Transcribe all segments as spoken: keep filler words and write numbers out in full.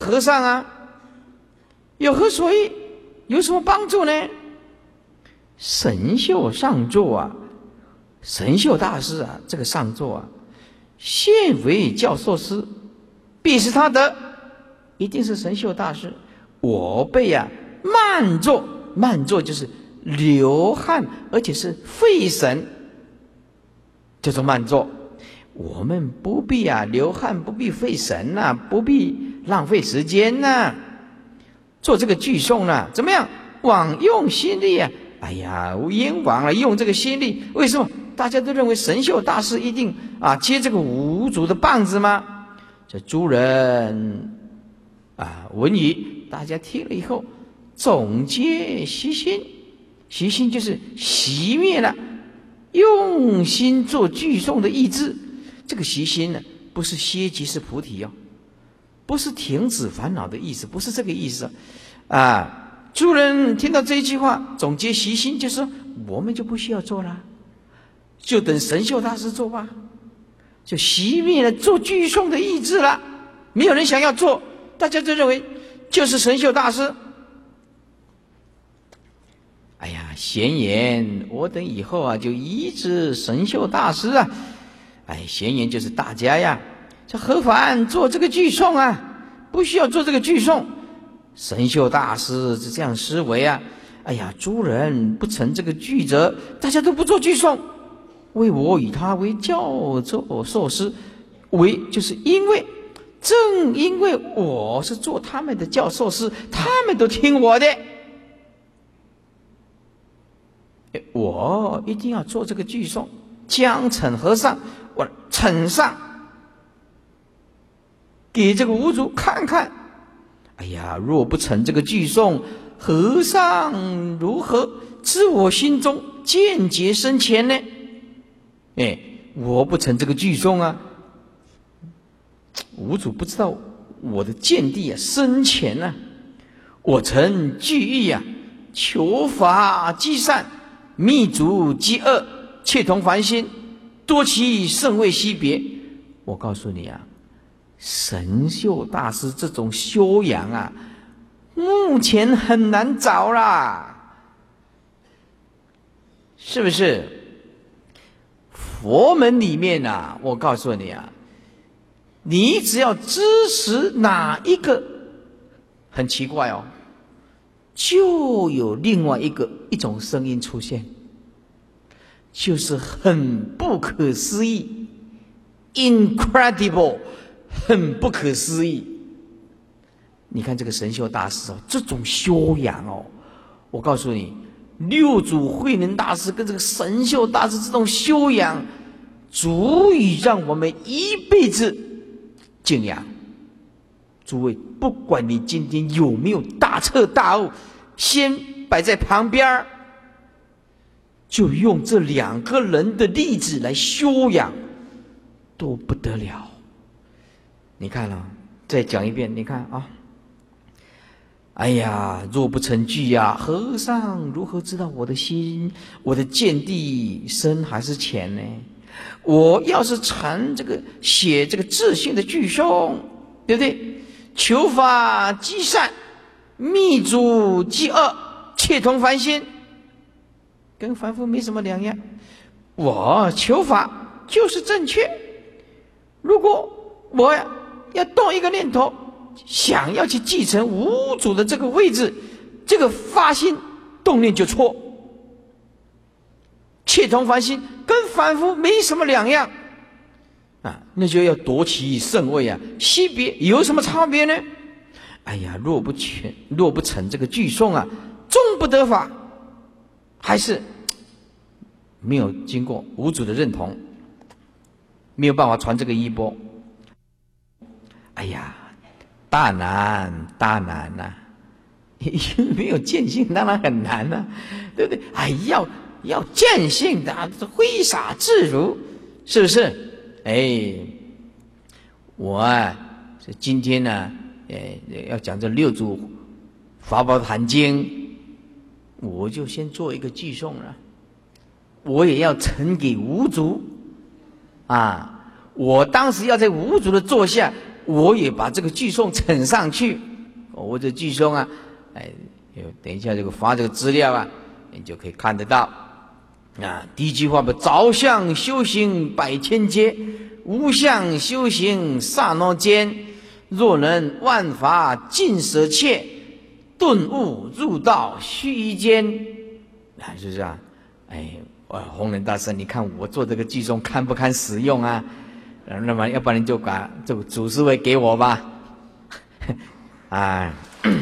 和尚啊，有何所益？有什么帮助呢？神秀上座啊，神秀大师啊，这个上座啊，现为教授师，必是他得，一定是神秀大师。我辈啊，慢坐，慢坐就是流汗，而且是费神，叫做慢坐。我们不必啊流汗，不必费神呐、啊，不必浪费时间呐、啊，做这个句诵呢，怎么样？枉用心力啊！哎呀，冤枉了，用这个心力，为什么？大家都认为神秀大师一定啊接这个五祖的棒子吗？这诸人啊闻语，大家听了以后，总皆熄心，熄心就是熄灭了用心做句诵的意志。这个熄心呢，不是歇即是菩提哦，不是停止烦恼的意思，不是这个意思啊。诸人听到这一句话，总结习心，就是说我们就不需要做了，就等神秀大师做吧，就熄灭了做句诵的意志了。没有人想要做，大家就认为就是神秀大师。哎呀，闲言，我等以后啊就依止神秀大师啊。哎，闲言就是大家呀，这何凡做这个句诵啊，不需要做这个句诵。神秀大师是这样思维啊，哎呀，诸人不成这个句则，大家都不做句诵，为我以他为教授授师，为就是因为正因为我是做他们的教授师，他们都听我的，我一定要做这个句诵。将惩和尚，我惩上给这个五祖看看。哎呀，若不成这个句诵，和尚如何知我心中见解深浅呢？哎，我不成这个句诵啊，五祖不知道我的见地啊深浅啊。我曾句意啊，求法积善，密足积恶，切同凡心，多其甚未惜别。我告诉你啊，神秀大师这种修养啊，目前很难找啦，是不是？佛门里面啊，我告诉你啊，你只要支持哪一个，很奇怪哦，就有另外一个一种声音出现，就是很不可思议 ，incredible。很不可思议。你看这个神秀大师哦，这种修养哦，我告诉你，六祖慧能大师跟这个神秀大师这种修养，足以让我们一辈子敬仰。诸位，不管你今天有没有大彻大悟，先摆在旁边，就用这两个人的例子来修养，都不得了。你看啊，再讲一遍，你看啊，哎呀，若不成句呀，和尚如何知道我的心，我的见地深还是浅呢？我要是成这个写这个自信的句诵，对不对？求法积善，密足积恶，切同凡心，跟凡夫没什么两样。我求法就是正确，如果我呀要动一个念头，想要去继承五祖的这个位置，这个发心动念就错，切同凡心，跟凡夫没什么两样啊，那就要夺其圣位啊，惜别有什么差别呢？哎呀，若不全，若不成这个句诵啊，终不得法，还是没有经过五祖的认同，没有办法传这个衣钵。哎呀，大难大难呐、啊！没有见性，当然很难呐、啊，对不对？哎，要要见性的，挥洒自如，是不是？哎，我啊，今天呢，呃，要讲这六祖法宝坛经，我就先做一个句诵了。我也要呈给五祖啊！我当时要在五祖的座下我也把这个句颂呈上去。我这句颂啊，哎，等一下这个发这个资料啊，你就可以看得到。啊，第一句话不，着相修行百千劫，无相修行刹那间。若能万法尽舍切，顿悟入道须臾间。啊，是不是啊？哎，哇，弘忍大师，你看我做这个句颂堪不堪实用啊？那么要不然就把这个祖师位给我吧。啊。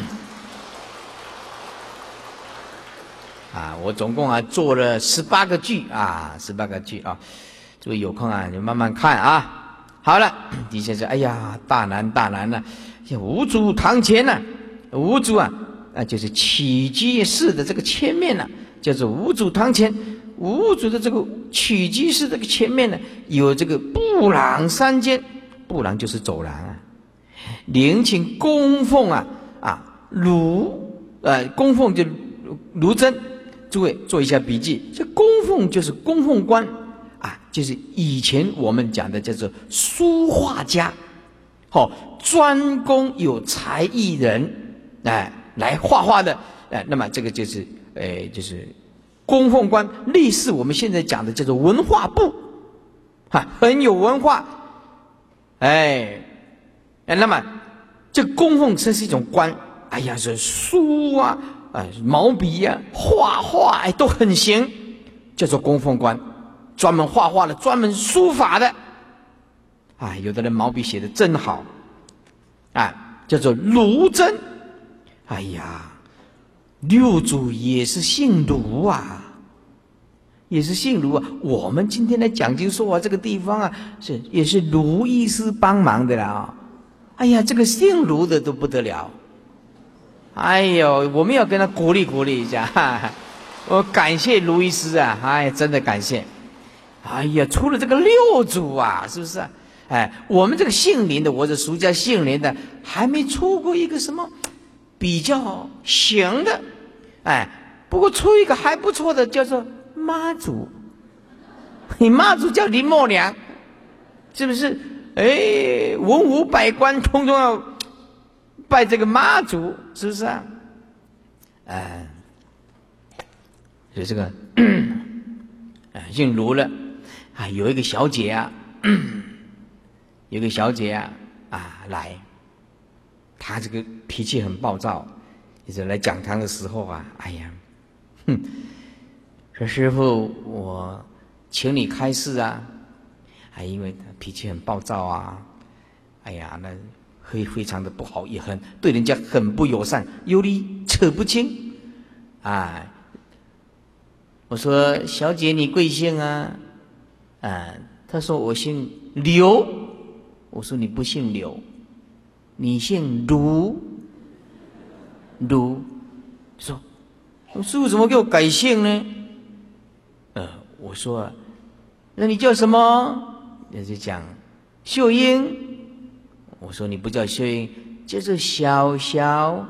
啊，我总共啊做了十八个句啊，十八个句啊，诸位有空啊就慢慢看啊。好了，底下说，哎呀，大难大难了、啊，五祖堂前呢、啊，五祖啊，啊就是起居士的这个前面呢、啊，叫做五祖堂前。五祖的这个起居士这个前面呢，有这个布廊三间，布廊就是走廊啊，陵寝供奉啊啊卢呃供奉就卢真。诸位做一下笔记，这供奉就是供奉官啊，就是以前我们讲的叫做书画家，好、哦，专攻有才艺人哎来画画的哎，那么这个就是哎就是供奉官，类似我们现在讲的叫做文化部，哈，很有文化，哎，那么这供奉这是一种官，哎呀，是书啊。啊，毛笔呀、啊，画画哎都很行，叫做供奉官，专门画画的，专门书法的，啊，有的人毛笔写的真好，啊，叫做卢真。哎呀，六祖也是姓卢啊，也是姓卢啊。我们今天来讲经说法这个地方啊，是也是卢医师帮忙的啦啊、哦。哎呀，这个姓卢的都不得了。哎呦，我们要跟他鼓励鼓励一下，哈哈，我感谢卢医师啊，哎，真的感谢。哎呀，除了这个六祖啊，是不是啊？哎，我们这个姓林的，我这俗家姓林的，还没出过一个什么比较行的，哎，不过出一个还不错的，叫做妈祖。你妈祖叫林默娘，是不是？哎，文武百官通通要拜这个妈祖，是不是啊？哎，所以这个，哎，姓卢了啊，有一个小姐啊，有一个小姐啊啊来，她这个脾气很暴躁，就是来讲堂的时候啊，哎呀，哼，说师父，我请你开示啊，啊，因为她脾气很暴躁啊，哎呀，那。会非常的不好，也很对人家很不友善，有理扯不清啊。我说小姐你贵姓啊？啊，她说我姓刘。我说你不姓刘，你姓卢。卢，说师父怎么给我改姓呢？呃，我说那你叫什么？也就讲秀英。我说你不叫秀英，叫做小小，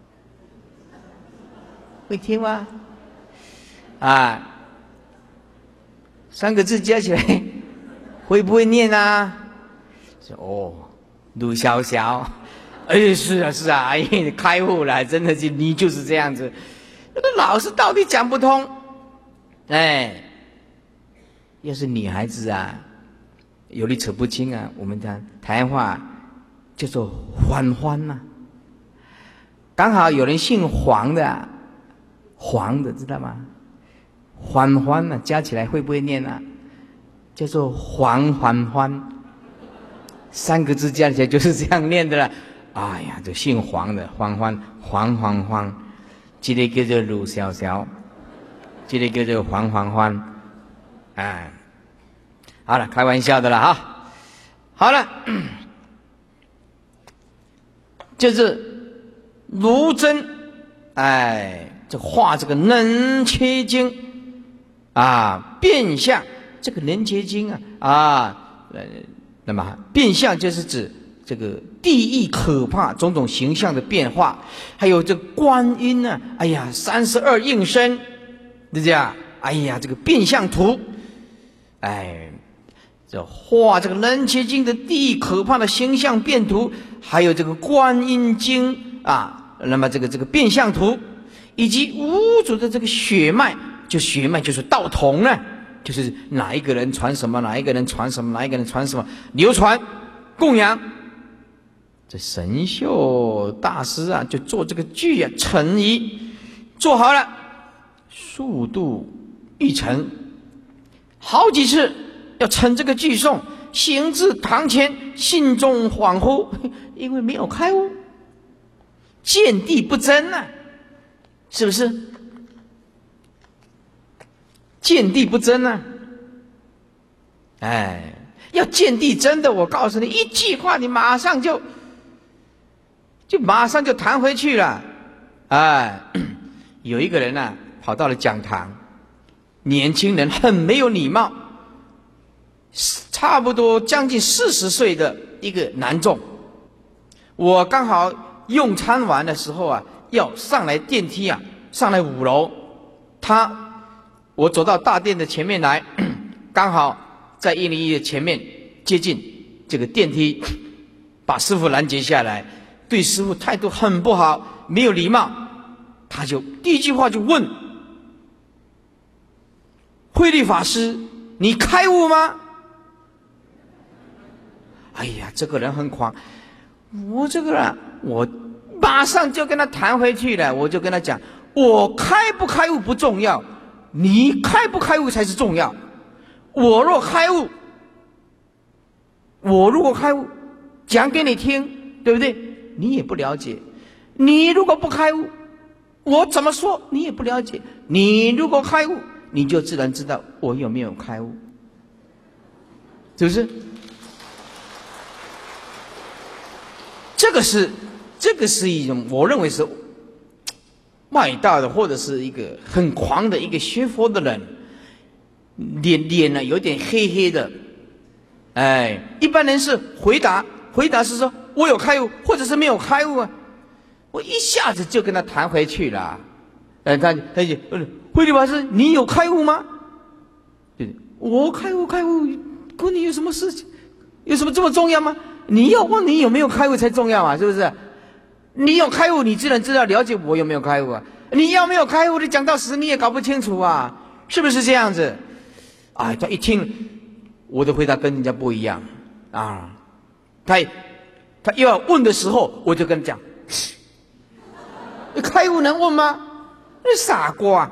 会听吗？啊，三个字加起来会不会念啊？说哦，陆小小，哎，是啊是啊，哎，你开悟了，真的是你就是这样子，那个老师到底讲不通，哎，要是女孩子啊，有理扯不清啊，我们讲台湾话。叫做欢欢呐、啊，刚好有人姓黄的、啊，黄的知道吗？欢欢呐、啊，加起来会不会念啊？叫做黄欢欢，三个字加起来就是这样念的了。哎呀，这姓黄的欢欢黄黄欢，这个叫做卢小小，这个叫做黄黄欢，哎，好了，开玩笑的了哈。好了。就是卢真，哎，这画这个能切经啊，变相这个能切经啊啊，呃，那么变相就是指这个地狱可怕种种形象的变化，还有这观音呢、啊，哎呀，三十二应身，对不对啊？哎呀，这个变相图，哎， 这画这个楞伽经的第一可怕的形象变图，还有这个观音经啊，那么这个这个变相图，以及五祖的这个血脉，就血脉就是道统呢，就是哪一个人传什么，哪一个人传什么，哪一个人传什么，流传供养。这神秀大师啊，就做这个剧啊，成仪做好了，速度一成，好几次要称这个剧诵，行至堂前，心中恍惚，因为没有开悟，见地不真啊，是不是？见地不真啊！哎，要见地真的，我告诉你，一句话你马上就就马上就弹回去了。哎，有一个人啊，跑到了讲堂，年轻人很没有礼貌，差不多将近四十岁的一个男众。我刚好用餐完的时候啊，要上来电梯啊，上来五楼，他。我走到大殿的前面来，刚好在一零一的前面接近这个电梯，把师父拦截下来，对师父态度很不好，没有礼貌。他就第一句话就问：慧律法师，你开悟吗？哎呀，这个人很狂，我这个人，我马上就跟他弹回去了。我就跟他讲，我开不开悟不重要，你开不开悟才是重要。我若开悟，我如果开悟，讲给你听，对不对？你也不了解。你如果不开悟，我怎么说你也不了解。你如果开悟，你就自然知道我有没有开悟，是不是？这个是，这个是一种我认为是外道的，或者是一个很狂的一个学佛的人，脸脸呢有点黑黑的。哎，一般人是回答，回答是说我有开悟，或者是没有开悟啊。我一下子就跟他弹回去了。哎，他他就慧律法师，你有开悟吗？对，我开悟开悟，跟你有什么事情？有什么这么重要吗？你要问你有没有开悟才重要啊，是不是？你有开悟，你自然知道了解我有没有开悟啊。你要没有开悟，你讲到死你也搞不清楚啊，是不是这样子？啊，他一听我的回答跟人家不一样啊，他他又要问的时候，我就跟他讲，开悟能问吗？你傻瓜！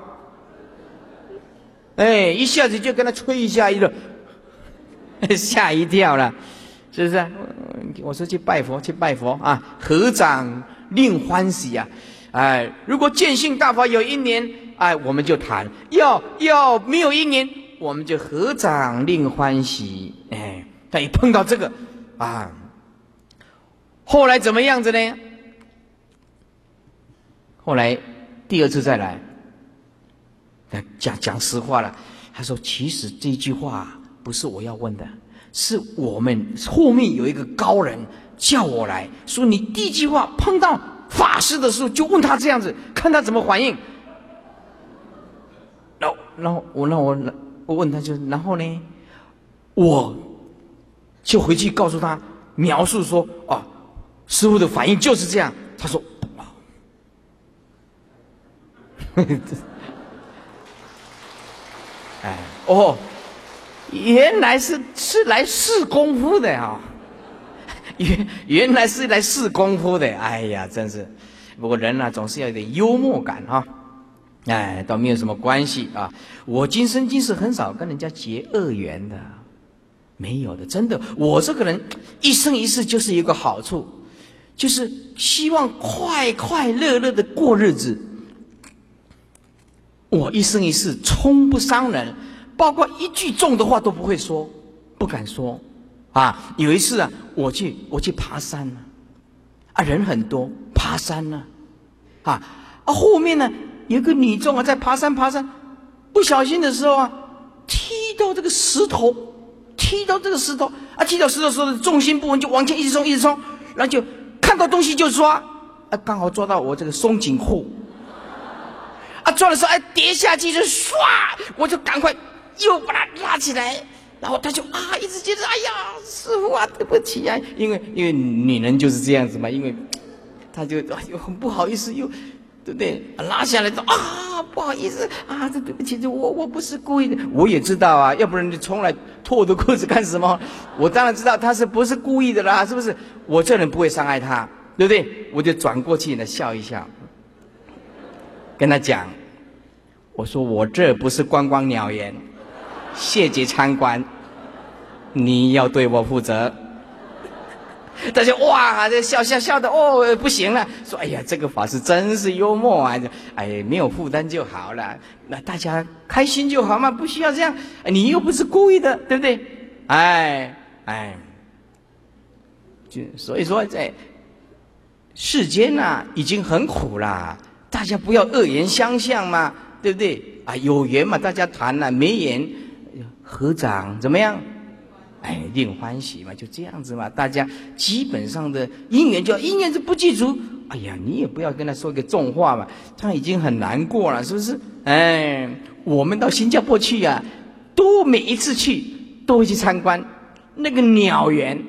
哎，一下子就跟他吹一下，一个吓一跳了，是不是？我说去拜佛，去拜佛啊！合掌令欢喜啊！哎，如果见性大法有一年，哎，我们就谈；要要没有一年，我们就合掌令欢喜。哎，但一碰到这个啊，后来怎么样子呢？后来第二次再来，讲讲实话了。他说：“其实这句话不是我要问的。”是我们后面有一个高人叫我来说，你第一句话碰到法师的时候就问他这样子，看他怎么反应。然后，然后我让我我问他就，然后呢，我就回去告诉他描述说啊，师父的反应就是这样。他说，哎哦。原来是是来试功夫的啊、哦！原原来是来试功夫的，哎呀，真是。不过人呢、啊，总是要有点幽默感哈、哦，哎，倒没有什么关系啊。我今生今世很少跟人家结恶缘的，没有的，真的。我这个人一生一世就是一个好处，就是希望快快乐乐的过日子。我一生一世从不伤人。包括一句重的话都不会说，不敢说，啊！有一次啊，我去我去爬山呢、啊，啊人很多，爬山呢、啊，啊啊后面呢有个女众啊在爬山爬山，不小心的时候啊，踢到这个石头，踢到这个石头啊，踢到石头的时候重心不稳，就往前一直冲一直冲，然后就看到东西就抓，啊刚好抓到我这个松紧裤，啊抓的时候哎跌下去就唰，我就赶快。又把它拉起来， 然后他就啊一直接着，哎呀，师父啊，对不起啊，因为因为女人就是这样子嘛，因为他就哎呦很不好意思，又对不对？拉下来说啊不好意思啊，这对不起，这我我不是故意的，我也知道啊，要不然你从来脱我的裤子干什么？我当然知道他是不是故意的啦，是不是？我这人不会伤害他，对不对？我就转过去呢笑一笑，跟他讲，我说我这不是观光鸟园。谢节参观，你要对我负责。大家哇，这笑笑笑的哦，不行了，说哎呀，这个法师真是幽默啊！哎，没有负担就好了，那大家开心就好嘛，不需要这样。你又不是故意的，对不对？哎哎，就所以说在世间呐、啊，已经很苦啦，大家不要恶言相向嘛，对不对？啊，有缘嘛，大家谈了；没缘。合掌怎么样？哎，令欢喜嘛，就这样子嘛。大家基本上的因缘就因缘是不具足。哎呀，你也不要跟他说一个重话嘛，他已经很难过了，是不是？哎，我们到新加坡去啊，都每一次去都会去参观那个鸟园。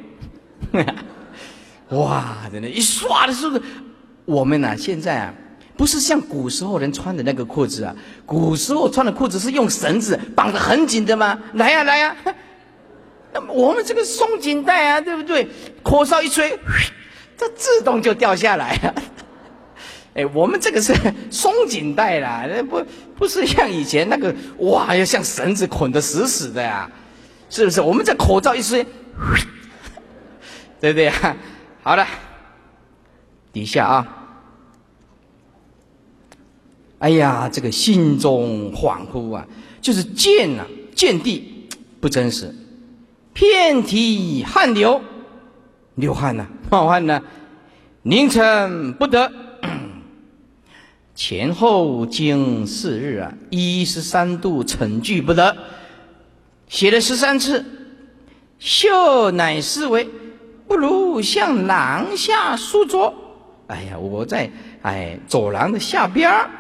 哇，真的，一刷的时候，我们呢、啊、现在啊。不是像古时候人穿的那个裤子啊，古时候穿的裤子是用绳子绑得很紧的吗？来呀、啊、来呀、啊，那么我们这个松紧带啊，对不对？口哨一吹，这自动就掉下来了。哎，我们这个是松紧带啦，不不是像以前那个哇，要像绳子捆得死死的呀、啊，是不是？我们这口罩一吹，对不对啊？好了，底下啊。哎呀，这个心中恍惚啊，就是见啊，见地不真实，遍体汗流，流汗呐、啊，冒汗呐、啊，凝成不得。前后经四日啊，一十三度沉聚不得，写了十三次，秀乃思维，不如向廊下书桌。哎呀，我在哎走廊的下边儿。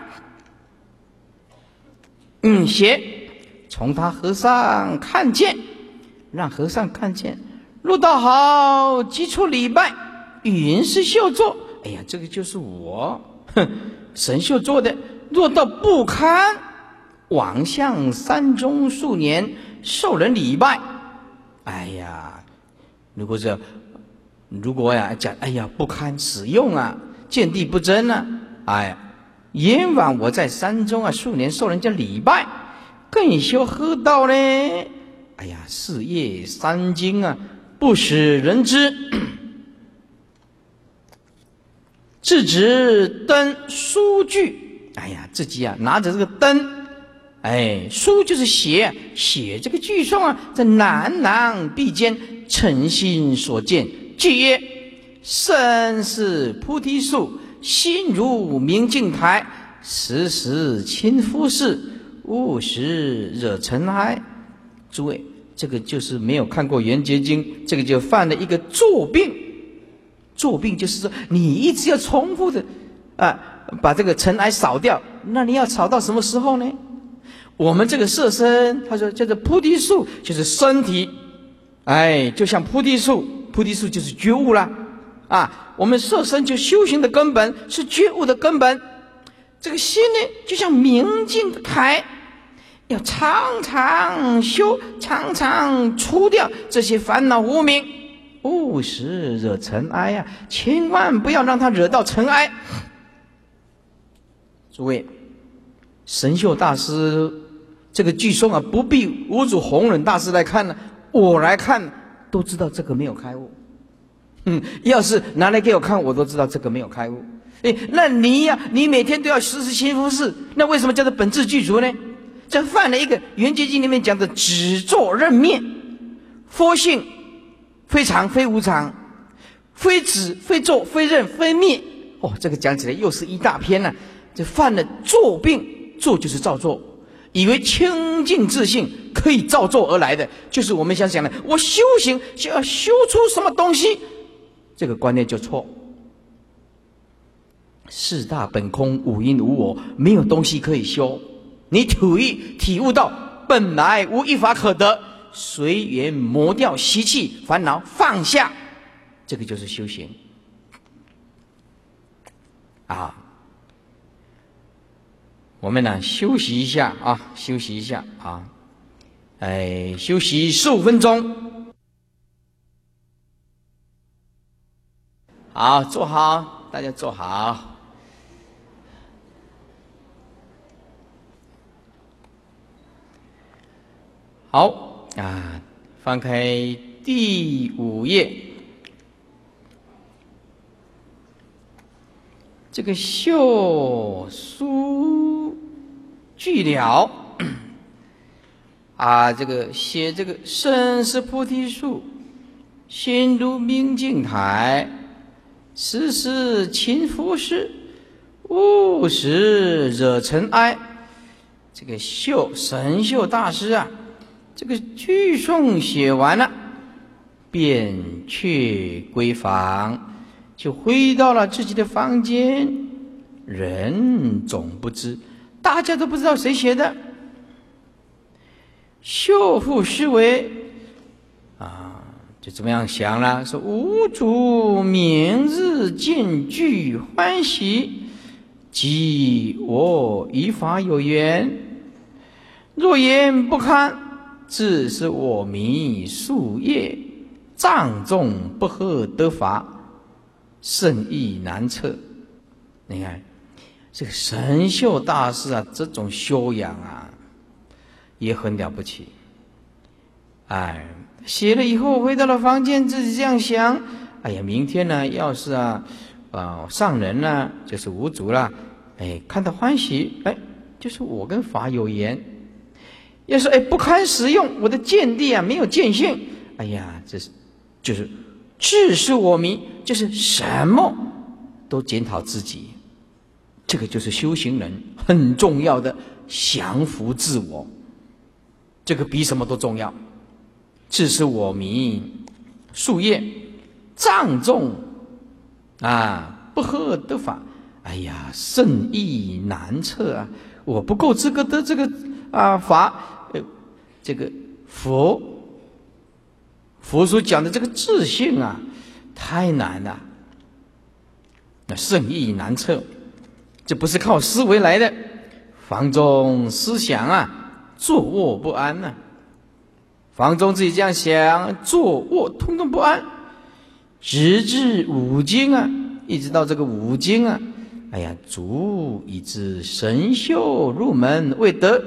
嗯，写从他和尚看见，让和尚看见，若道好，即出礼拜，云是秀作。哎呀，这个就是我，哼，神秀做的。若道不堪，往向山中数年，受人礼拜。哎呀，如果是如果呀讲，哎呀不堪使用啊，见地不真啊，哎。以往我在山中啊数年受人家礼拜，更修何道呢？哎呀，四业三经啊，不使人知。自执灯书具，哎呀，自己啊拿着这个灯，哎，书就是写、啊、写这个句诵啊，在南廊壁间，诚心所见，句曰：身是菩提树。心如明镜台，时时亲敷拭，勿使惹尘埃。诸位，这个就是没有看过《圆觉经》，这个就犯了一个作病。作病就是说，你一直要重复的啊，把这个尘埃扫掉。那你要扫到什么时候呢？我们这个色身，他说叫做菩提树，就是身体，哎，就像菩提树，菩提树就是觉悟啦。啊，我们色身就修行的根本，是觉悟的根本。这个心呢，就像明镜的台，要常常修，常常除掉这些烦恼无明，勿使惹尘埃啊！千万不要让它惹到尘埃。诸位，神秀大师这个句诵啊，不必五祖弘忍大师来看了，我来看都知道这个没有开悟。嗯，要是拿来给我看，我都知道这个没有开悟。哎，那你呀、啊，你每天都要时时勤拂拭，那为什么叫做本自具足呢？这犯了一个《圆觉经》里面讲的只作任灭，佛性非常非无常，非止非作非任非灭。哦，这个讲起来又是一大篇呢、啊。这犯了作病，作就是造作，以为清净自性可以造作而来的，就是我们想想的，我修行就要修出什么东西。这个观念就错。四大本空，五因无我，没有东西可以修。你体体悟到本来无一法可得， 随缘磨掉习气烦恼，放下，这个就是修行啊。我们呢休息一下啊，休息一下啊，哎，休息十五分钟。好，坐好，大家坐好。好啊，翻开第五页，这个秀书具了啊，这个写这个身是菩提树，心如明镜台，时时勤拂拭，勿使惹尘埃。这个秀神秀大师啊，这个句诵写完了，便去闺房，就回到了自己的房间。人总不知，大家都不知道谁写的。秀复思维啊，就怎么样想了？说吾主明日见具欢喜，即我与法有缘。若言不堪，自是我迷夙业，障众不合得法，甚易难测。你看这个神秀大师啊，这种修养啊也很了不起。哎，写了以后回到了房间，自己这样想：哎呀，明天呢，要是啊，呃，上人呢，就是无主了，哎，看到欢喜，哎，就是我跟法有缘。要是哎不堪使用，我的见地啊没有见性，哎呀，这是就是自是我迷，就是什么都检讨自己。这个就是修行人很重要的降服自我，这个比什么都重要。自是我迷夙业，障众啊不合得法，哎呀，甚易难测啊！我不够资格得这个啊法，呃，这个佛佛所讲的这个自性啊，太难了，那甚易难测。这不是靠思维来的，房中思想啊，坐卧不安呐、啊。房中自己这样想，坐卧通通不安，直至五经啊，一直到这个五经啊，哎呀，足以知神秀入门未得。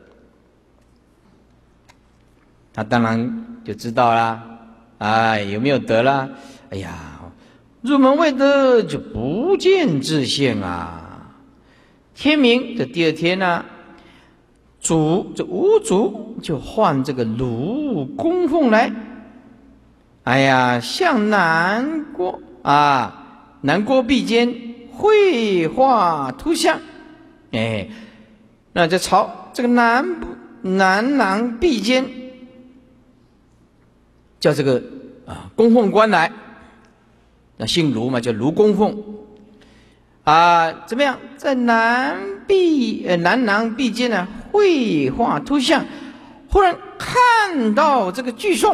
他当然就知道啦，哎，有没有得啦？哎呀，入门未得就不见自性啊。天明这第二天呢、啊，主这无主就唤这个卢供奉来。哎呀，向南郭啊，南郭壁间绘画图像。哎，那这朝这个南南廊壁间叫这个啊供奉官来，那姓卢嘛，叫卢供奉。啊，怎么样？在南壁呃南廊壁间呢，绘画图像。忽然看到这个具颂，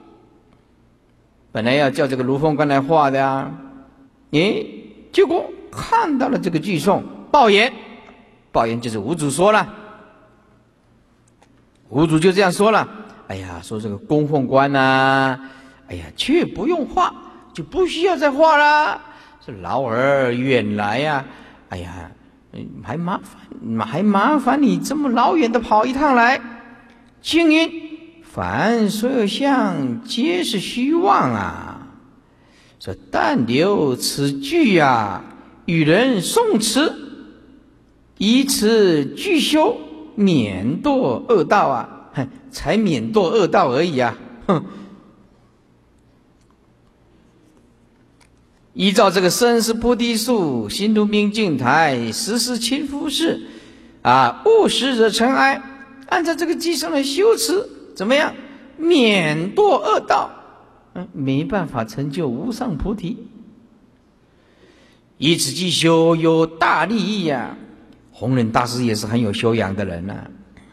本来要叫这个卢凤官来画的啊，诶，结果看到了这个具颂，报言，报言就是无主说了，无主就这样说了，哎呀，说这个供奉官啊，哎呀，却不用画，就不需要再画啦。是劳儿远来呀、啊，哎呀，还麻烦，还麻烦你这么老远的跑一趟来。静音，凡所有相，皆是虚妄啊。说但留此句啊，与人诵持，以此具修，免堕恶道啊！哼，才免堕恶道而已啊！哼。依照这个身是菩提树，心如明镜台，时时勤拂拭，啊，勿使惹尘埃。按照这个机上的修持，怎么样？免堕恶道，嗯，没办法成就无上菩提。以此即修有大利益呀、啊！弘忍大师也是很有修养的人呐、啊。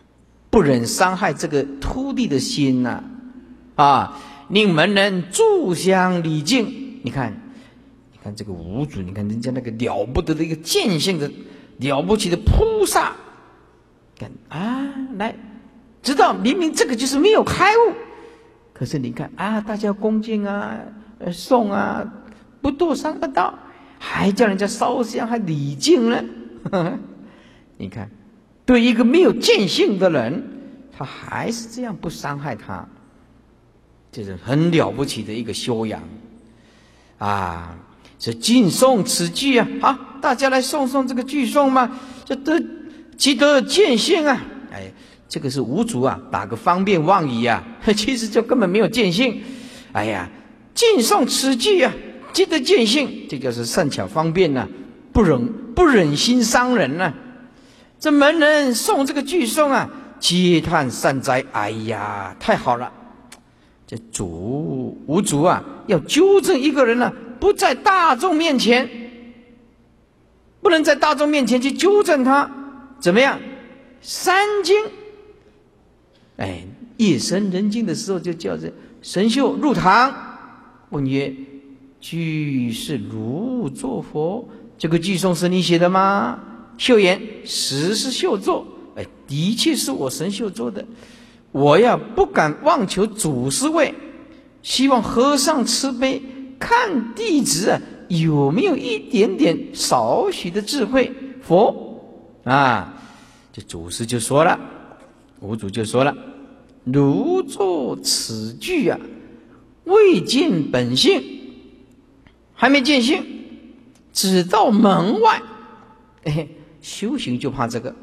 不忍伤害这个徒弟的心呐、啊，啊，令门人住相礼敬。你看，你看这个五祖，你看人家那个了不得的一个见性的了不起的菩萨，看啊，来，知道明明这个就是没有开悟，可是你看啊，大家恭敬啊，呃，诵啊，不堕三恶道，还叫人家烧香，还礼敬呢。呵呵，你看，对一个没有见性的人，他还是这样不伤害他，这是很了不起的一个修养啊！这尽诵此句啊，好，大家来诵诵这个句诵嘛，这得即得见性啊！哎，这个是无足啊，打个方便妄语啊，其实就根本没有见性。哎呀，尽诵此句啊，即得见性，这就是善巧方便呐、啊，不忍不忍心伤人呐、啊。这门人诵这个句诵啊，嗟叹善哉！哎呀，太好了！这主无足啊，要纠正一个人呢、啊，不在大众面前，不能在大众面前去纠正他，怎么样？三经，哎，夜深人静的时候，就叫这神秀入堂，问曰：“句是如作佛？这个句诵是你写的吗？”秀言：“实是秀作。”哎，的确是我神秀做的。我呀，不敢妄求祖师位，希望和尚慈悲，看弟子啊有没有一点点少许的智慧。佛啊，这祖师就说了，五祖就说了：“如作此句啊，未见本性，还没见性，只到门外。”哎，修行就怕这个。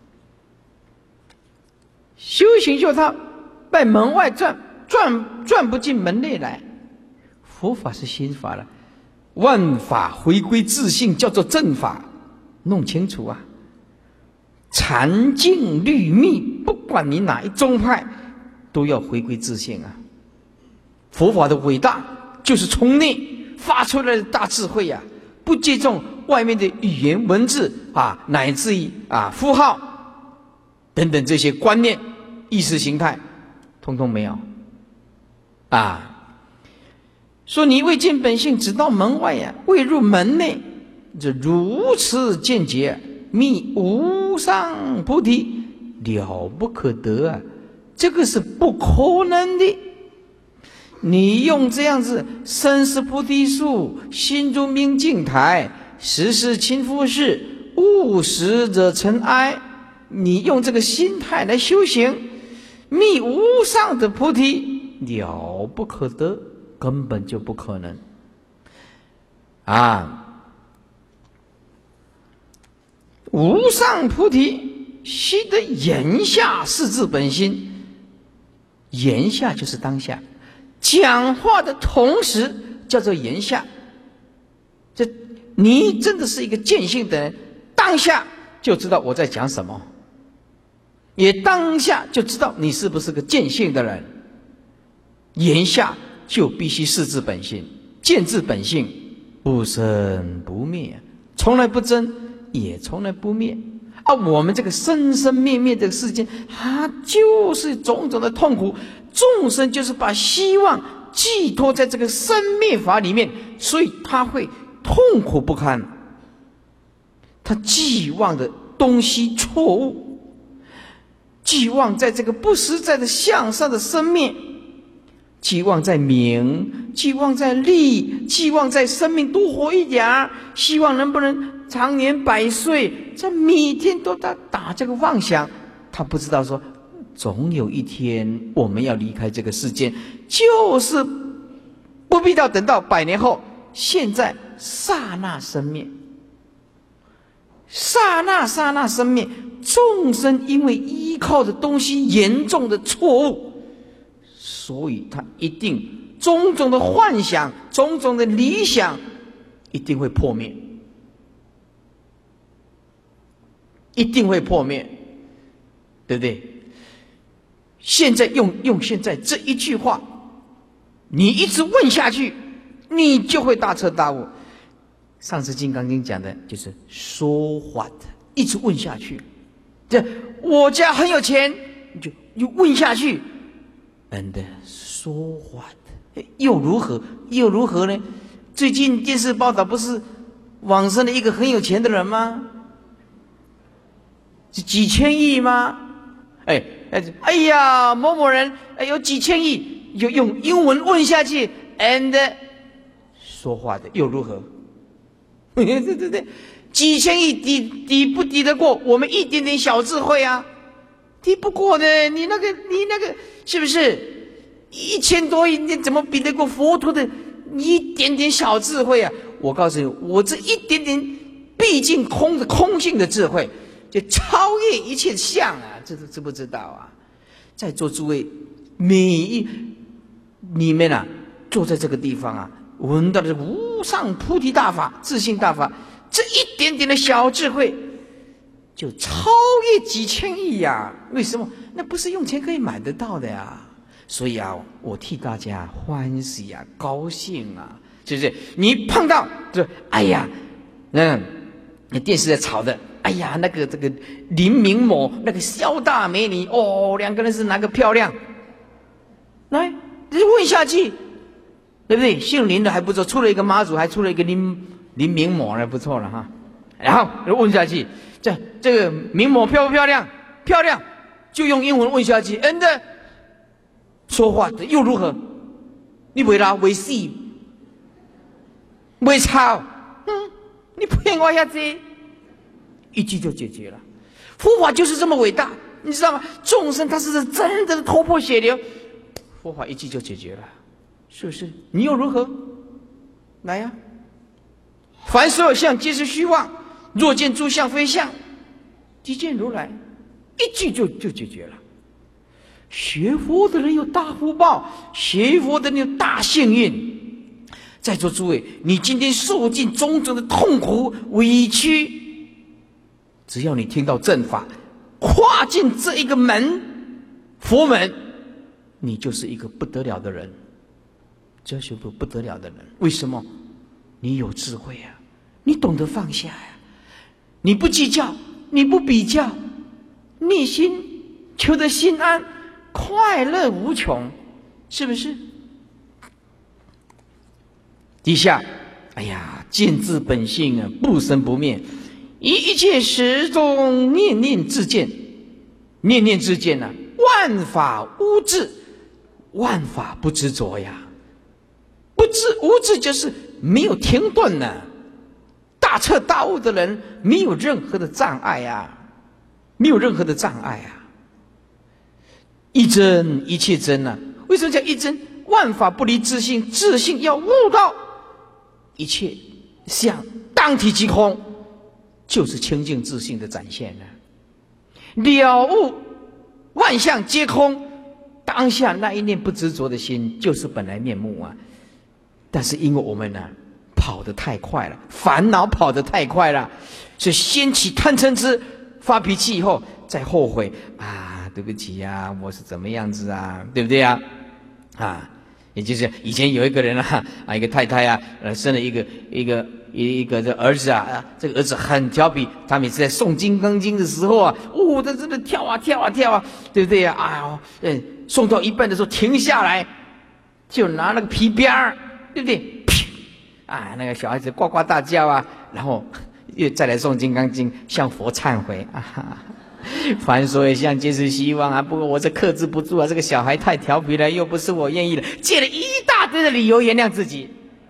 修行就他在门外转，转转不进门内来。佛法是心法了，万法回归自性，叫做正法，弄清楚啊！禅净律密，不管你哪一宗派，都要回归自性啊！佛法的伟大，就是从内发出来的大智慧呀、啊！不借重外面的语言文字啊，乃至于啊符号等等这些观念、意识形态，通通没有啊！说你未见本性，只到门外呀、啊，未入门内，这如此见解，觅无上菩提，了不可得啊！这个是不可能的。你用这样子身是菩提树，心如明镜台，时时勤拂拭，勿使惹尘埃。你用这个心态来修行，觅无上的菩提，了不可得，根本就不可能啊！无上菩提，须得言下是自本心。言下就是当下，讲话的同时叫做言下。这你真的是一个见性的人，当下就知道我在讲什么，也当下就知道你是不是个见性的人。言下就必须是自本性，见自本性，不生不灭，从来不增，也从来不灭。啊，我们这个生生灭灭的世界，它就是种种的痛苦。众生就是把希望寄托在这个生灭法里面，所以他会痛苦不堪。他寄望的东西错误，寄望在这个不实在的向上的生灭，寄望在名，寄望在利，寄望在生命多活一点，希望能不能长年百岁，这每天都在打这个妄想。他不知道说总有一天我们要离开这个世界，就是不必要等到百年后，现在刹那生灭，刹那刹那生灭。众生因为依靠的东西严重的错误，所以他一定种种的幻想，种种的理想一定会破灭，一定会破灭，对不对？现在用用现在这一句话，你一直问下去，你就会大彻大悟。上次《金刚经》讲的就是说话的，一直问下去。这我家很有钱， 你就又问下去 ，and so what？ 又如何？又如何呢？最近电视报道不是往生了一个很有钱的人吗？是几千亿吗？哎哎呀，某某人哎有几千亿，就用英文问下去 ，and 说话的又如何？对对对，几千亿抵抵不抵得过我们一点点小智慧啊？抵不过的，你那个你那个是不是？一千多亿，你怎么比得过佛陀的一点点小智慧啊？我告诉你，我这一点点毕竟空的空性的智慧，就超越一切相啊！这知不知道啊？在座诸位，每一你们啊，坐在这个地方啊，闻到的是无上菩提大法、自信大法，这一点点的小智慧，就超越几千亿呀、啊！为什么？那不是用钱可以买得到的呀！所以啊，我替大家欢喜啊，高兴啊，是不是？你碰到就哎呀，嗯，那电视在吵的，哎呀，那个这个林明某那个萧大美女哦，两个人是哪个漂亮？来，问下去，对不对？姓林的还不错，出了一个妈祖，还出了一个林林明某，那不错了哈。然后问下去，这这个明某漂不漂亮？漂亮，就用英文问下去 ，and 说话的又如何？你为啦为死，为吵，嗯，你骗我下子，一句就解决了。佛法就是这么伟大，你知道吗？众生他是真的头破血流，佛法一句就解决了，是不是？你又如何？来呀、啊！凡所有相，皆是虚妄。若见诸相非相，即见如来，一句就就解决了。学佛的人有大福报，学佛的人有大幸运。在座诸位，你今天受尽种种的痛苦委屈，只要你听到正法，跨进这一个门，佛门，你就是一个不得了的人，这是不不得了的人。为什么？你有智慧啊，你懂得放下呀、啊，你不计较，你不比较，内心求得心安。快乐无穷，是不是？底下，哎呀，见自本性啊，不生不灭，以一切时中念念自见，念念自见啊，万法无智，万法不执着呀，不执无智就是没有停顿呢、啊。大彻大悟的人没有任何的障碍呀，没有任何的障碍啊。一真一切真啊！为什么叫一真？万法不离自性，自性要悟到一切相当体即空，就是清净自性的展现了、啊。了悟万象皆空，当下那一念不执着的心，就是本来面目啊！但是因为我们呢、啊，跑得太快了，烦恼跑得太快了，所以先起贪嗔痴，发脾气以后再后悔啊！对不起呀、啊，我是怎么样子啊？对不对呀、啊？啊，也就是以前有一个人啊，啊，一个太太啊，呃，生了一个一个一一个这儿子啊，啊，这个儿子很调皮，他每次在诵《金刚经》的时候啊，哦，他真的跳啊跳啊跳啊，对不对呀、啊？哎呦，嗯，诵到一半的时候停下来，就拿那个皮鞭儿，对不对？啊，那个小孩子呱呱大叫啊，然后又再来诵《金刚经》，向佛忏悔啊。哈哈，凡所有相，皆是虚妄啊！不过我这克制不住啊，这个小孩太调皮了，又不是我愿意的，借了一大堆的理由原谅自己。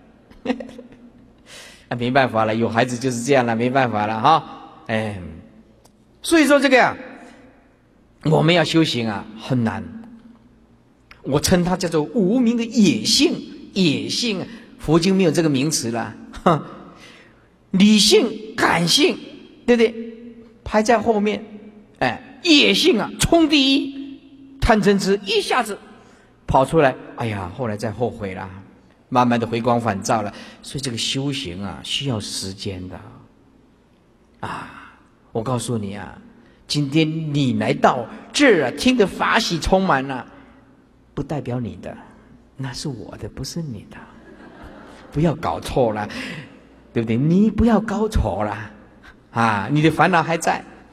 啊，没办法了，有孩子就是这样了，没办法了哈。哎，所以说这个呀、啊，我们要修行啊，很难。我称它叫做无明的野性，野性，佛经没有这个名词了。哈，理性、感性，对不对？排在后面。哎，野性啊，冲第一，贪嗔痴一下子跑出来，哎呀，后来再后悔啦，慢慢的回光返照了。所以这个修行啊，需要时间的啊。我告诉你啊，今天你来到这儿啊，听得法喜充满了、啊，不代表你的，那是我的，不是你的，不要搞错了，对不对？你不要搞错了啊，你的烦恼还在。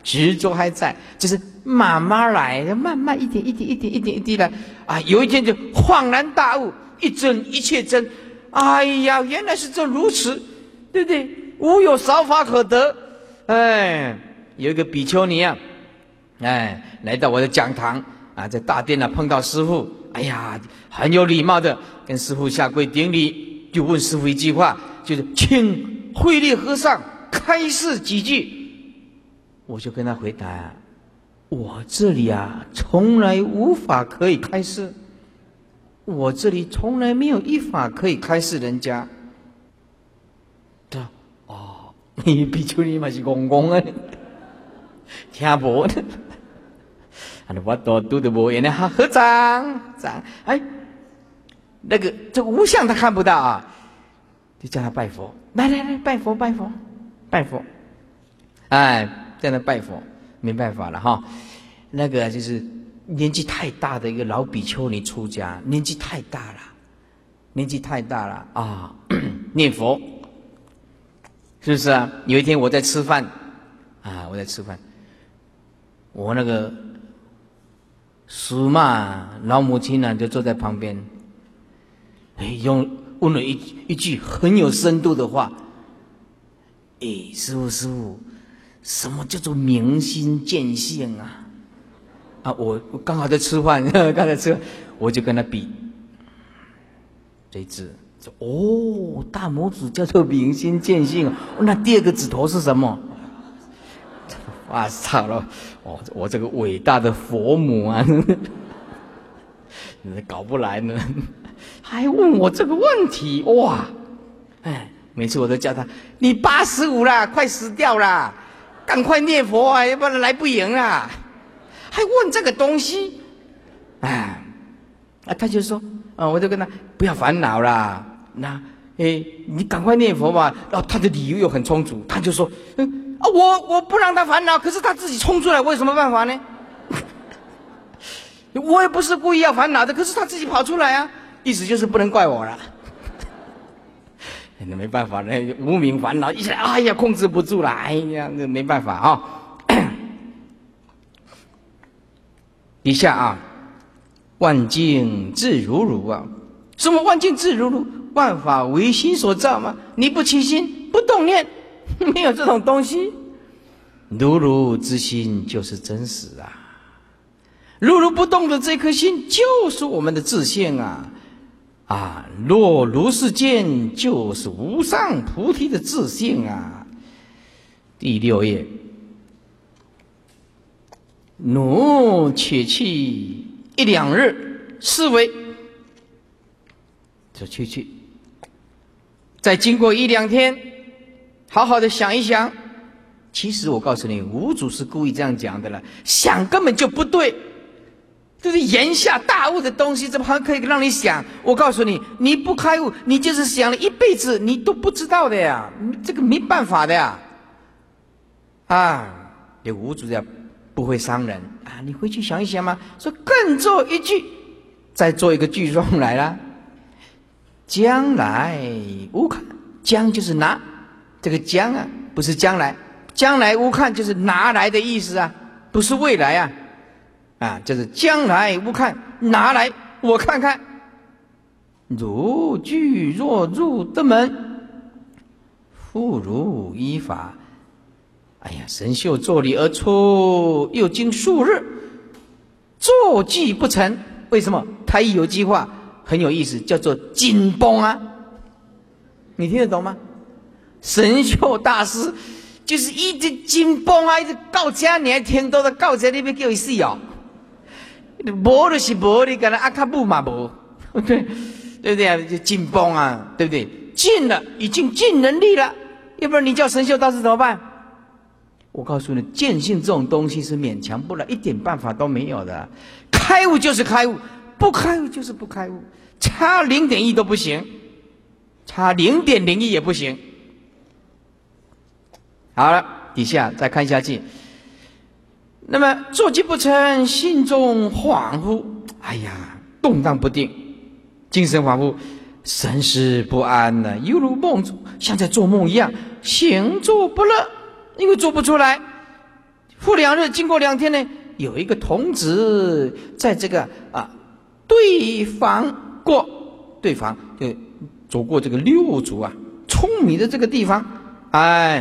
执着还在，就是慢慢来的，慢慢一点一点一点一点一滴来啊，有一天就恍然大悟，一真一切真，哎呀，原来是这如此，对不对？无有少法可得。哎，有一个比丘尼啊，哎，来到我的讲堂啊，在大殿啊碰到师父，哎呀，很有礼貌的跟师父下跪顶礼，就问师父一句话，就是请慧律和尚开示几句。我就跟他回答啊，我这里啊从来无法可以开示，我这里从来没有一法可以开示人家。对啊，哦，你比丘尼嘛是戆戆啊，听无呢。啊，我都读得无言的，哈，合掌掌，哎，那个这个无相他看不到啊，就叫他拜佛，来来来，拜佛拜佛拜佛，哎。在那拜佛，没办法了哈。那个就是年纪太大的一个老比丘尼出家，年纪太大了，年纪太大了啊！念佛，是不是啊？有一天我在吃饭啊，我在吃饭，我那个苏妈老母亲呢、啊，就坐在旁边，哎，用问了一一句很有深度的话，哎，师父师父。什么叫做明心见性啊？啊，我我刚好在吃饭，刚才吃饭，我就跟他比这一只，说哦，大拇指叫做明心见性，那第二个指头是什么？哇操了！哦，我这个伟大的佛母啊，你搞不来呢，还问我这个问题，哇！哎，每次我都叫他，你八十五啦，快死掉啦！赶快念佛啊，要不然来不赢啊！还问这个东西，哎，啊，他就说，啊，我就跟他不要烦恼啦，那，哎，你赶快念佛吧。然后他的理由又很充足，他就说，嗯，啊，我我不让他烦恼，可是他自己冲出来，我有什么办法呢？我也不是故意要烦恼的，可是他自己跑出来啊，意思就是不能怪我了。那没办法，那无名烦恼一起来，哎呀，控制不住了，哎呀，那没办法啊、哦。底下啊，万境自如如啊，什么万境自如如？万法唯心所造嘛，你不起心，不动念，没有这种东西。如如之心就是真实啊，如如不动的这颗心就是我们的自性啊。啊，若如是见，就是无上菩提的自性啊。第六页，奴且去一两日，思维，就去去，再经过一两天，好好的想一想。其实我告诉你，五祖是故意这样讲的了，想根本就不对。就是言下大悟的东西，怎么还可以让你想？我告诉你，你不开悟，你就是想了一辈子，你都不知道的呀，这个没办法的呀。啊，这五祖呀，不会伤人啊，你回去想一想嘛。说更做一句，再做一个句中来了。将来无看，将就是拿，这个将啊，不是将来，将来无看就是拿来的意思啊，不是未来啊。啊，就是将来无看，拿来我看看。如具若入的门，复如依法。哎呀，神秀坐里而出，又经数日，坐骑不成。为什么？他有句话很有意思，叫做紧绷啊。你听得懂吗？神秀大师就是一直紧绷啊，一直告家，你还听到的告家那边叫一死哦。无就是无，你跟他阿卡布嘛无，对对不对啊？就紧绷啊，对不对？尽了，已经尽能力了，要不然你叫神秀大师怎么办？我告诉你，见性这种东西是勉强不来，一点办法都没有的。开悟就是开悟，不开悟就是不开悟，差零点一都不行，差零点零一也不行。好了，底下再看下去。那么坐骑不成，心中恍惚，哎呀，动荡不定，精神恍惚，神识不安呢、啊，犹如梦中，像在做梦一样，行坐不乐，因为做不出来。 复两日，经过两天呢，有一个童子在这个啊对房过，对房就走过这个六祖啊舂米的这个地方，哎，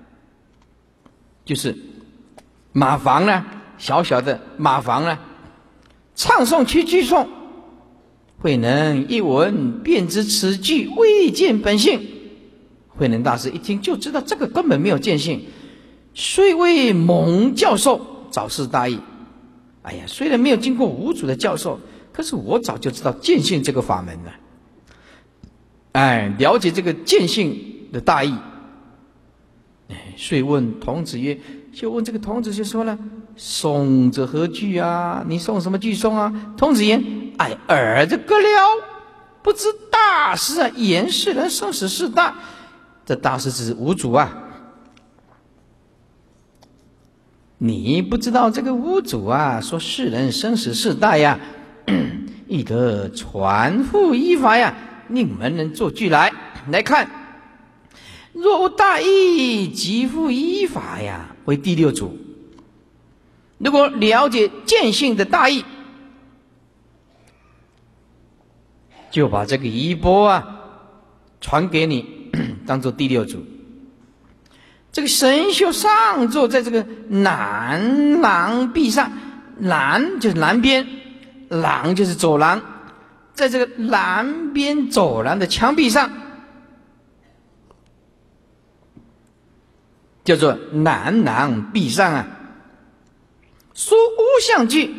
就是马房呢，小小的马房呢，唱诵其句诵，慧能一闻便知此句未见本性。慧能大师一听就知道这个根本没有见性，虽为蒙教授，早识大义。哎呀，虽然没有经过五祖的教授，可是我早就知道见性这个法门了。哎，了解这个见性的大义。哎，遂问童子曰，就问这个童子就说了，诵者何句啊？你诵什么句诵啊？童子言，哎，儿子歌了，不知大师啊，言世人生死事大。这大师指五祖啊，你不知道这个五祖啊，说世人生死事大呀，亦得传付依法呀，令门人做句来来看。若无大义，即复依法呀，为第六祖。如果了解见性的大义，就把这个衣钵啊传给你，当做第六祖。这个神秀上座在这个南廊壁上，南就是南边，廊就是走廊，在这个南边走廊的墙壁上，叫做南廊壁上啊，书无相句。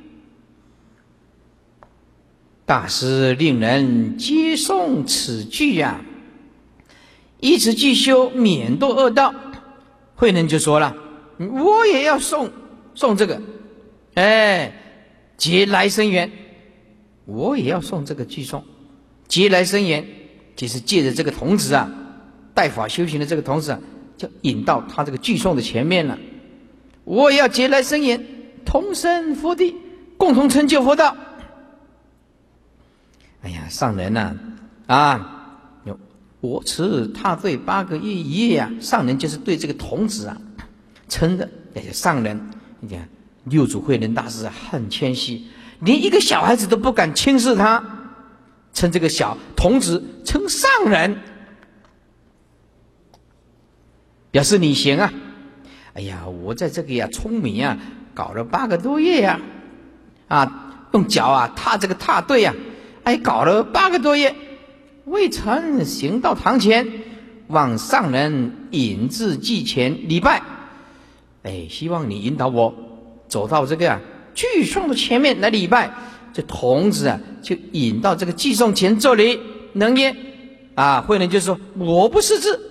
大师令人接诵此句呀、啊，以此句修，免堕恶道。慧能就说了，我也要诵诵这个，哎，结来生缘，我也要诵这个句诵，结来生缘，就是借着这个童子啊，带法修行的这个童子啊，就引到他这个句诵的前面了。我也要结来生缘，同生佛地，共同成就佛道。哎呀，上人呐、啊，啊，有我持他对八个月一夜啊，上人就是对这个童子啊称的。哎呀，上人，你看六祖慧能大师啊，很谦虚，连一个小孩子都不敢轻视他，称这个小童子称上人，表示你行啊。哎呀，我在这个呀舂米啊，搞了八个多月呀、啊，啊，用脚啊踏这个踏对呀、啊。哎，搞了八个多月，未曾行到堂前，望上人引至祭前礼拜。哎，希望你引导我走到这个啊句诵的前面来礼拜。这童子啊，就引到这个祭诵前作礼，能耶？啊，慧能就说我不识字。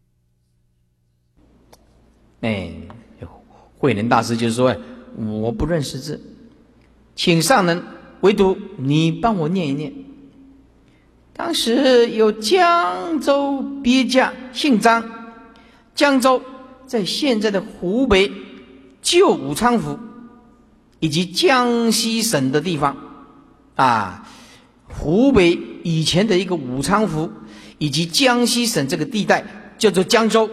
哎，慧能大师就说我不认识字，请上人。唯独你帮我念一念。当时有江州别驾，姓张，江州在现在的湖北旧武昌府以及江西省的地方啊，湖北以前的一个武昌府以及江西省这个地带叫做江州。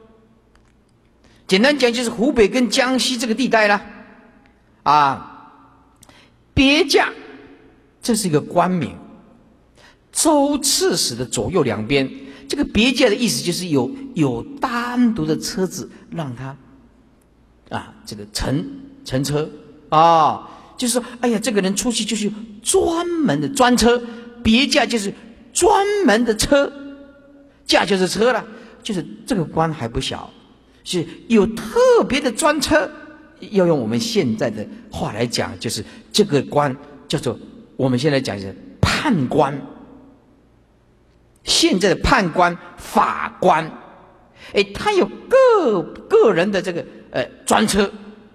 简单讲就是湖北跟江西这个地带啦，啊。别驾，这是一个官名，州刺史的左右两边。这个别驾的意思就是有有单独的车子让他啊，这个乘乘车啊，就是说，哎呀，这个人出去就是专门的专车，别驾就是专门的车，驾就是车了，就是这个官还不小，是有特别的专车。要用我们现在的话来讲，就是这个官叫做我们现在讲是判官，现在的判官、法官，哎，他有个个人的这个呃专车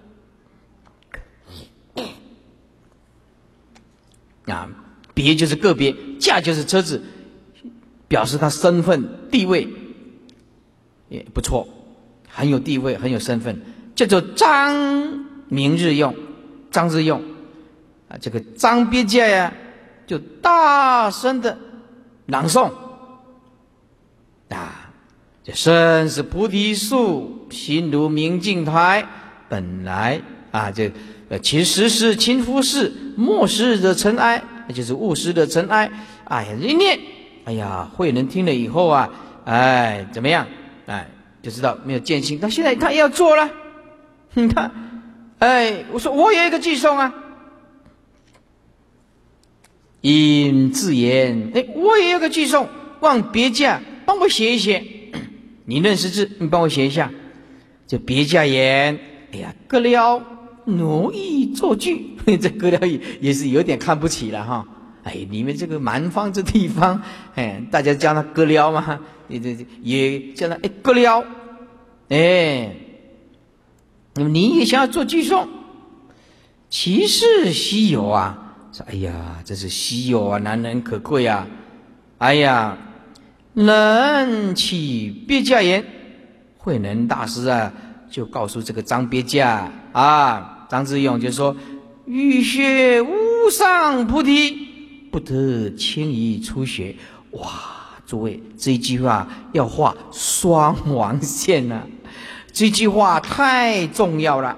啊，别就是个别，驾就是车子，表示他身份地位也不错，很有地位，很有身份。叫做张明日用，张日用啊，这个张别驾呀，就大声的朗诵啊，这身是菩提树，心如明镜台， 本来啊，这呃，其实是亲夫事，莫使惹尘埃，那就是勿使惹尘埃。哎呀，一念，哎呀，慧能听了以后啊，哎，怎么样？哎，就知道没有见性。他现在他也要做了，你看，哎，我说我有一个寄送啊，因自言，哎，我也有个寄送，望别驾帮我写一写。你认识字，你帮我写一下。这别驾言，哎呀，哥了，奴役作句。这哥了也也是有点看不起了哈。哎，你们这个蛮方这地方，哎，大家叫他哥了嘛，你这也叫他哎哥了，哎，那么你也想要做句诵，其是稀有啊。说哎呀，这是稀有啊，难能可贵啊。哎呀，能起别驾言，慧能大师啊，就告诉这个张别驾啊，张之勇就说：欲学无上菩提，不得轻易出学。哇，诸位，这一句话要画双王线了、啊，这句话太重要了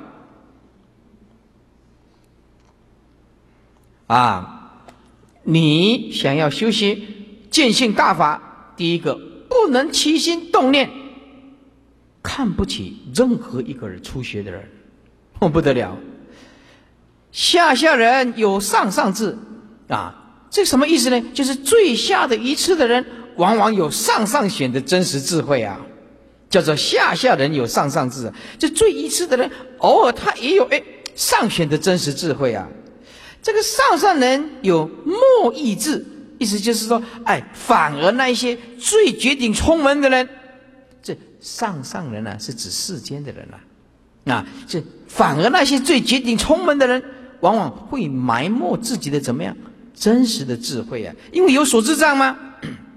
啊！你想要修习见性大法，第一个不能起心动念看不起任何一个人初学的人，哦不得了。下下人有上上智啊，这什么意思呢？就是最下的一次的人，往往有上上选的真实智慧啊，叫做下下人有上上智。这最一次的人，偶尔他也有哎上选的真实智慧啊。这个上上人有莫意智，意思就是说，哎，反而那一些最绝顶聪明的人，这上上人啊，是指世间的人啊，啊，这反而那些最绝顶聪明的人，往往会埋没自己的怎么样真实的智慧啊？因为有所智障吗？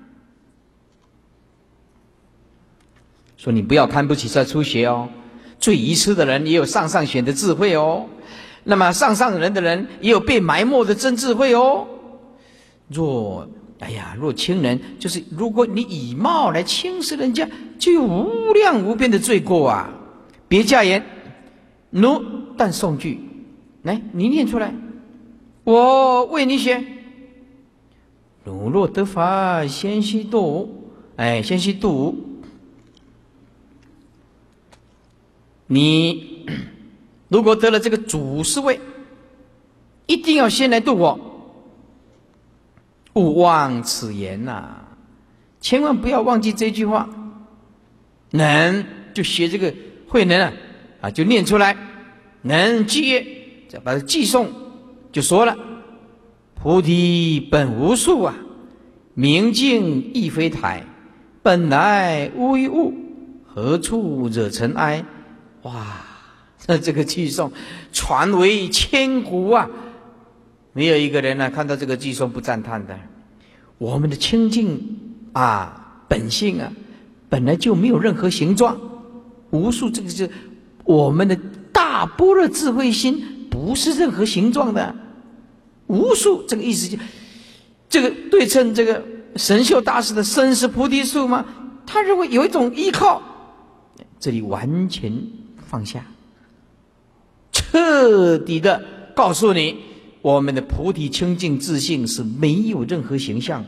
说你不要看不起在初学哦，最愚痴的人也有上上选的智慧哦。那么上上人的人也有被埋没的真智慧哦。若哎呀，若轻人，就是如果你以貌来轻视人家，就有无量无边的罪过啊！别驾言，奴但诵句，来，你念出来，我为你写。汝若得法，先须度，哎，先须度。你如果得了这个主事位，一定要先来度我。勿忘此言呐、啊，千万不要忘记这句话。能就学这个慧能啊，啊就念出来。能记，再把它记诵，就说了：菩提本无树啊，明镜亦非台，本来无一物，何处惹尘埃？哇！那这个寄送传为千古啊，没有一个人呢、啊、看到这个寄送不赞叹的。我们的清净啊本性啊，本来就没有任何形状，无数这个是我们的大般若智慧心，不是任何形状的。无数这个意思就这个对称这个神秀大师的生死菩提树吗？他认为有一种依靠，这里完全放下。彻底的告诉你，我们的菩提清净自性是没有任何形象，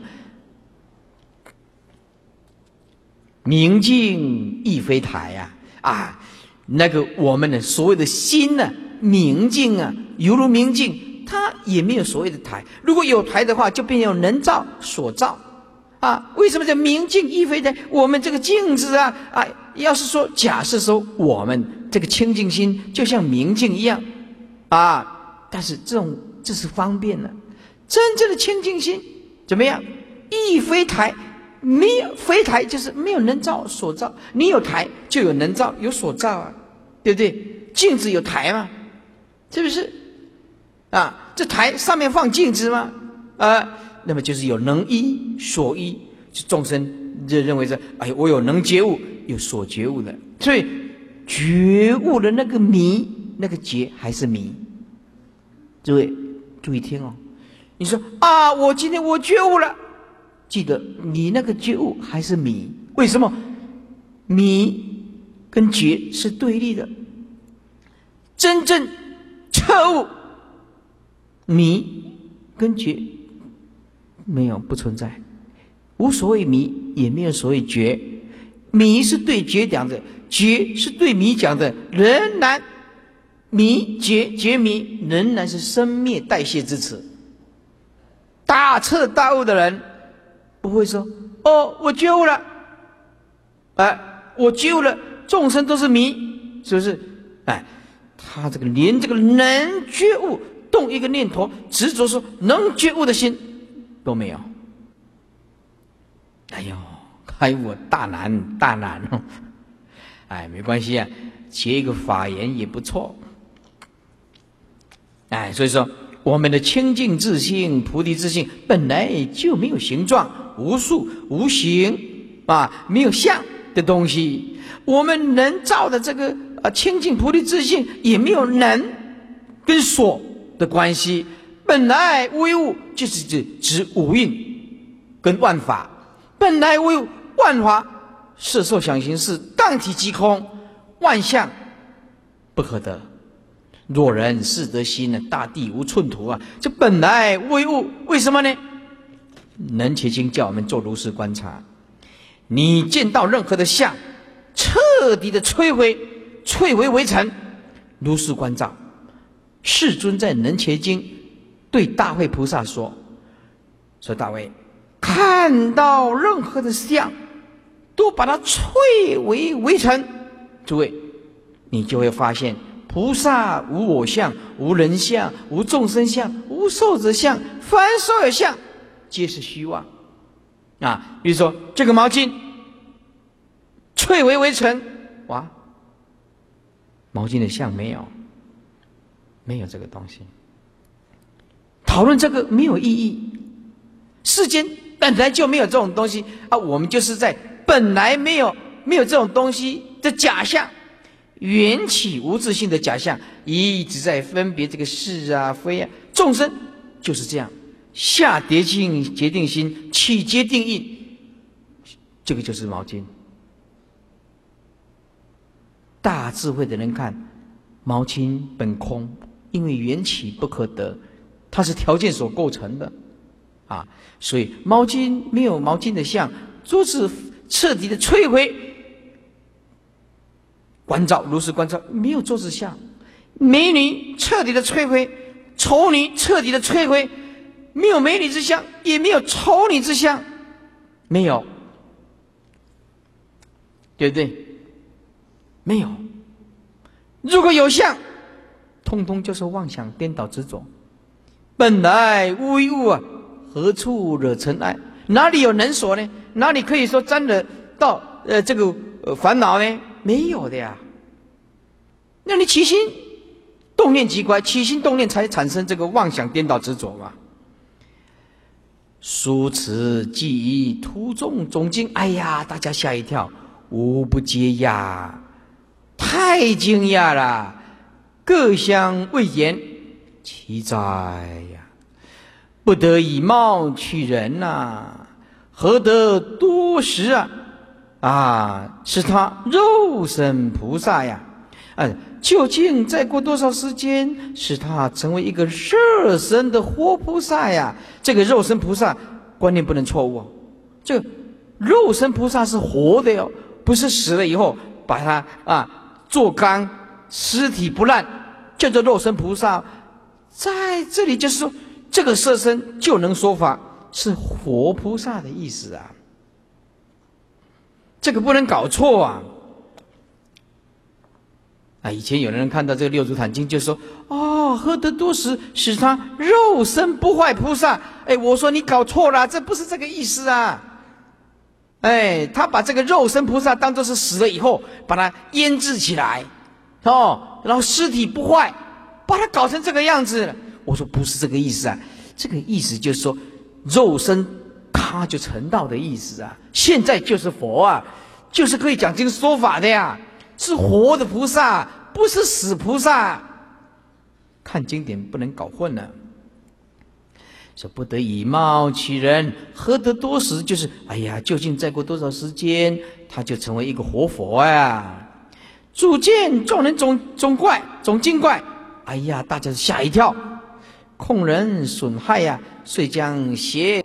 明镜亦非台啊！啊，那个我们的所谓的心呢、啊，明镜啊，犹如明镜，它也没有所谓的台。如果有台的话，就变成能照所照啊。为什么叫明镜亦非台？我们这个镜子啊啊，要是说假设说我们这个清净心就像明镜一样啊，但是这种这是方便了。真正的清净心怎么样？亦非台，没有非台就是没有能照所照。你有台就有能照有所照啊，对不对？镜子有台嘛，是不是啊？这台上面放镜子吗？啊，那么就是有能依所依，就众生就认为说，哎，我有能觉悟，有所觉悟的，所以觉悟的那个迷，那个觉还是迷。诸位注意听哦，你说啊，我今天我觉悟了，记得你那个觉悟还是迷。为什么？迷跟觉是对立的。 真正彻悟迷跟觉没有，不存在，无所谓迷，也没有所谓觉。迷是对觉讲的，觉是对迷讲的，仍然迷觉觉迷仍然是生灭代谢之词。大彻大悟的人不会说哦，我觉悟了，哎，我觉悟了，众生都是迷，是不是？哎，他这个连这个能觉悟动一个念头执着说能觉悟的心都没有。哎呦，开悟大难大难哦！哎，没关系啊，结一个法缘也不错。哎，所以说我们的清净自性、菩提自性本来就没有形状、无数、无形啊，没有相的东西。我们能造的这个啊清净菩提自性也没有能跟所的关系。本来无一物就是指指五蕴跟万法，本来无一物，万法色受想行识，当体即空，万象不可得。若人是得心呢，大地无寸土啊！这本来无一物，为什么呢？能切经叫我们做如是观察，你见到任何的相，彻底的摧毁，摧毁为尘，如是观照。世尊在能切经对大慧菩萨说：“说大慧，看到任何的相，都把它摧毁为尘。诸位，你就会发现。”菩萨无我相，无人相，无众生相，无寿者相，凡所有相，皆是虚妄啊！比如说这个毛巾，摧毁为尘，哇，毛巾的相没有，没有这个东西。讨论这个没有意义，世间本来就没有这种东西啊！我们就是在本来没有没有这种东西的假象。缘起无自性的假象，一直在分别这个是啊非啊，众生就是这样，下决心决定心，起决定印，这个就是毛巾。大智慧的人看，毛巾本空，因为缘起不可得，它是条件所构成的啊，所以毛巾没有毛巾的相，桌子彻底的摧毁。观照如是观照，没有桌子相，美女彻底的摧毁，丑女彻底的摧毁，没有美女之相，也没有丑女之相，没有，对不对？没有。如果有相，通通就是妄想颠倒执着。本来无一物啊，何处惹尘埃？哪里有能所呢？哪里可以说沾惹到呃这个呃烦恼呢？没有的呀。那你起心动念即乖，起心动念才产生这个妄想颠倒执着嘛。书此记忆途中总经，哎呀，大家吓一跳，无不皆讶，太惊讶了，各相未言，其哉呀！不得以貌取人呐、啊，何得多时啊？啊，是他肉身菩萨呀！啊，究竟再过多少时间，使他成为一个热身的活菩萨呀？这个肉身菩萨观念不能错误哦，这个肉身菩萨是活的哟，不是死了以后把它啊做干，尸体不烂，叫做肉身菩萨。在这里就是说，这个色身就能说法，是活菩萨的意思啊。这个不能搞错啊！啊，以前有人看到这个六祖坛经，就说：“哦，何得多时，使他肉身不坏菩萨。”哎，我说你搞错了，这不是这个意思啊！哎，他把这个肉身菩萨当作是死了以后，把它腌制起来，哦，然后尸体不坏，把它搞成这个样子。我说不是这个意思啊，这个意思就是说，肉身咔就成道的意思啊！现在就是佛啊，就是可以讲经说法的呀，是活的菩萨，不是死菩萨。看经典不能搞混了。说不得以貌取人，何得多时？就是哎呀，究竟再过多少时间，他就成为一个活佛呀？ 主见众人总总怪总惊怪，哎呀，大家吓一跳。控人损害呀、啊，遂将邪